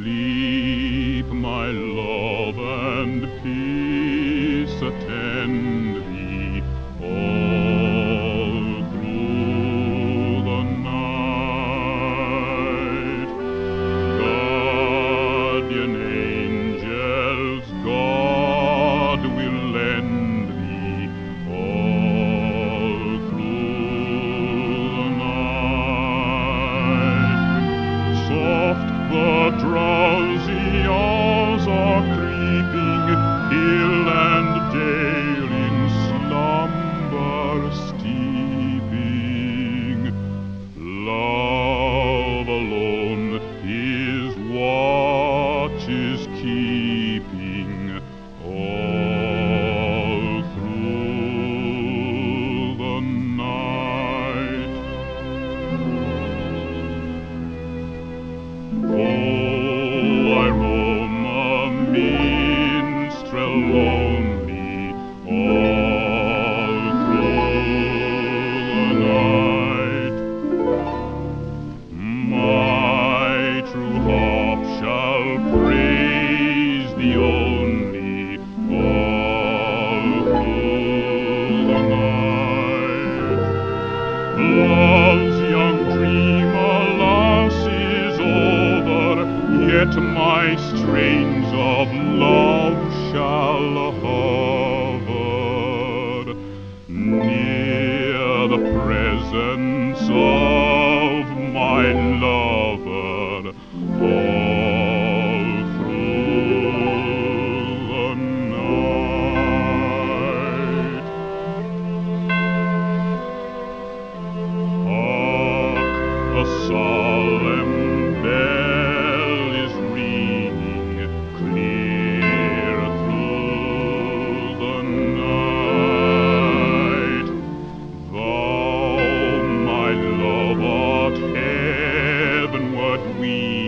Sleep, my love, and peace attend thee all through the night. Guardian angels, God will lend thee all through the night. Soft the drowsy hours are creeping, hill and dale in slumber steeping. Love alone his watch is keeping all through the night. Oh, I roam a minstrel lonely all through the night. My true harp shall praise thee only all through the night. Love's young dream, alas, is over, yet my strains of love shall hover near the presence of my lover all through the night. Hark, a solemn bell is ringing clear through the night. Thou, my love, art heavenward winging.